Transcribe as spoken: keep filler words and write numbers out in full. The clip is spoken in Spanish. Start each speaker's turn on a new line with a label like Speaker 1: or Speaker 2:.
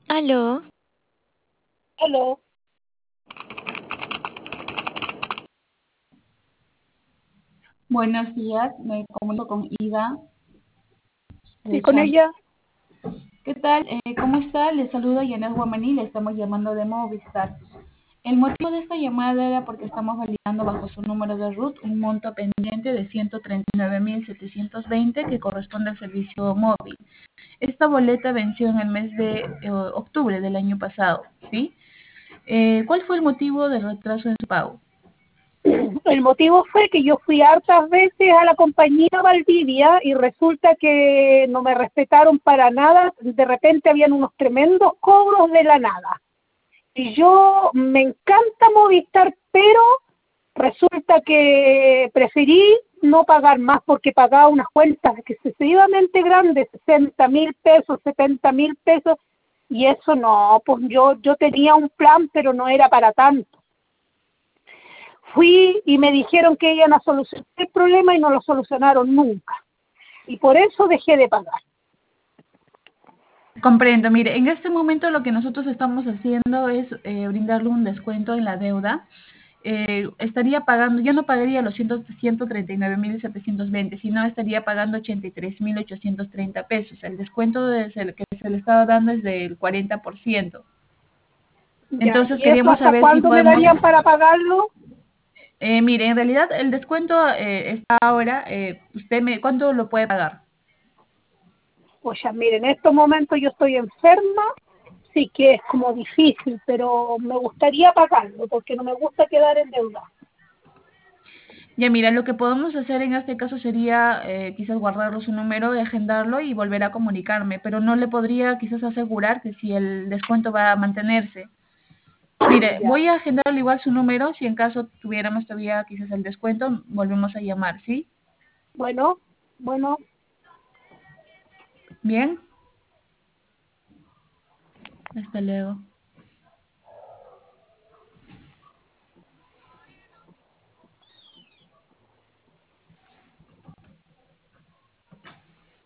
Speaker 1: Aló,
Speaker 2: Aló,
Speaker 3: Buenos días, me comunico con Ida
Speaker 2: sí,
Speaker 3: de
Speaker 2: con
Speaker 3: Cham.
Speaker 2: ella.
Speaker 3: ¿Qué tal? Eh, ¿cómo está? Le saluda Yanet Guamaní, le estamos llamando de Movistar. El motivo de esta llamada era porque estamos validando bajo su número de RUT un monto pendiente de ciento treinta y nueve mil setecientos veinte que corresponde al servicio móvil. Esta boleta venció en el mes de eh, octubre del año pasado, ¿sí? Eh, ¿cuál fue el motivo del retraso en su pago?
Speaker 2: El motivo fue que yo fui hartas veces a la compañía Valdivia y resulta que no me respetaron para nada. De repente habían unos tremendos cobros de la nada. Y yo me encanta Movistar, pero resulta que preferí no pagar más porque pagaba unas cuentas excesivamente grandes, sesenta mil pesos, setenta mil pesos, y eso no, pues yo, yo tenía un plan, pero no era para tanto. Fui y me dijeron que iban a solucionar el problema y no lo solucionaron nunca. Y por eso dejé de pagar.
Speaker 3: Comprendo, mire, en este momento lo que nosotros estamos haciendo es eh, brindarle un descuento en la deuda. Eh, estaría pagando, ya no pagaría los ciento treinta y nueve mil setecientos veinte, sino estaría pagando ochenta y tres mil ochocientos treinta pesos. El descuento de- se- que se le estaba dando es del cuarenta por ciento.
Speaker 2: Ya,
Speaker 3: Entonces
Speaker 2: ¿y eso
Speaker 3: queríamos
Speaker 2: hasta
Speaker 3: saber si
Speaker 2: cuándo me
Speaker 3: podemos,
Speaker 2: darían para pagarlo?
Speaker 3: eh, mire, en realidad el descuento eh, está ahora, eh, usted me, ¿cuánto lo puede pagar?
Speaker 2: Pues ya, miren, en estos momentos yo estoy enferma, sí que es como difícil, pero me gustaría pagarlo porque no me gusta quedar en deuda.
Speaker 3: Ya mira, lo que podemos hacer en este caso sería eh, quizás guardarlo su número, y agendarlo y volver a comunicarme, pero no le podría quizás asegurar que si el descuento va a mantenerse. Mire,
Speaker 2: Ya,
Speaker 3: voy a agendarle igual su número, si en caso tuviéramos todavía quizás el descuento, volvemos a llamar, ¿sí?
Speaker 2: bueno, bueno.
Speaker 3: Bien, hasta luego.